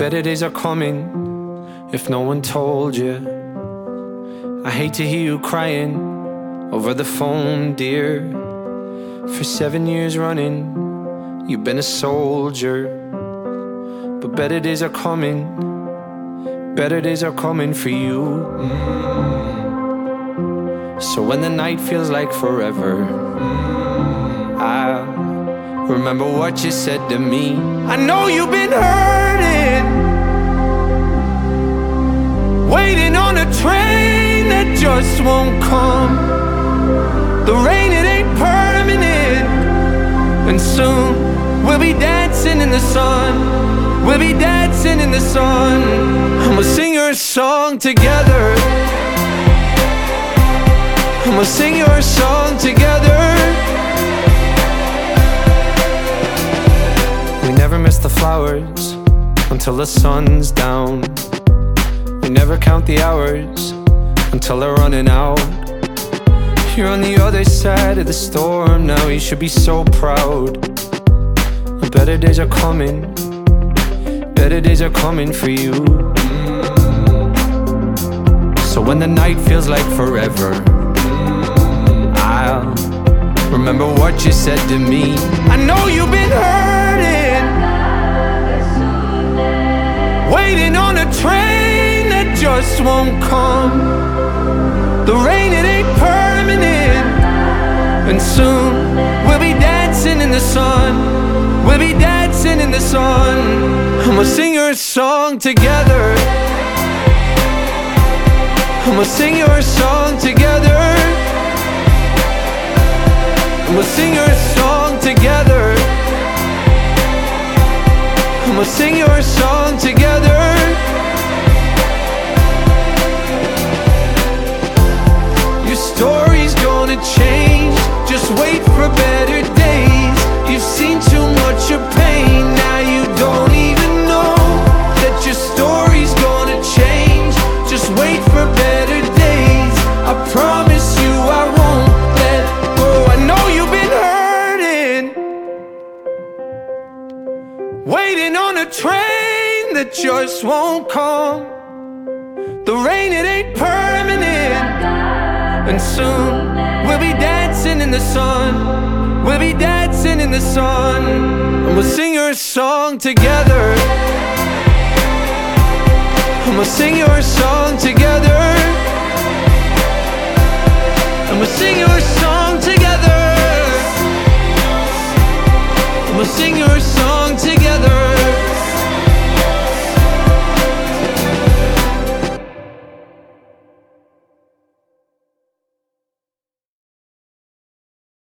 better days are coming if no one told you. I hate to hear you crying over the phone, dear. For 7 years running, you've been a soldier. But better days are coming, better days are coming for you. So when the night feels like forever, I remember what you said to me. I know you've been hurting, waiting on a train that just won't come. The rain, it ain't permanent, and soon we'll be dancing in the sun. We'll be dancing in the sun, and we'll sing your song together. And we'll sing your song together. We never miss the flowers until the sun's down. We never count the hours until they're running out. You're on the other side of the storm now, you should be so proud. Better days are coming, better days are coming for you. So when the night feels like forever, I'll remember what you said to me. I know you've been hurting, waiting on a train that just won't come. The rain, it ain't permanent, and soon we'll be dancing in the sun. We'll be dancing in the sun, and we'll sing your song together. And we'll sing your song together. And we'll sing your song together. And we'll sing your song together. Your story's gonna change, just wait for better days. You've seen too much of pain, now you don't even know that your story's gonna change. Just wait for better days, I promise you I won't let go. I know you've been hurting, waiting on a train that just won't come. The rain, it ain't permanent, and soon we'll be dancing in the sun. We'll be dancing in the sun, and we'll sing your song together. And we'll sing your song together. And we'll sing your song.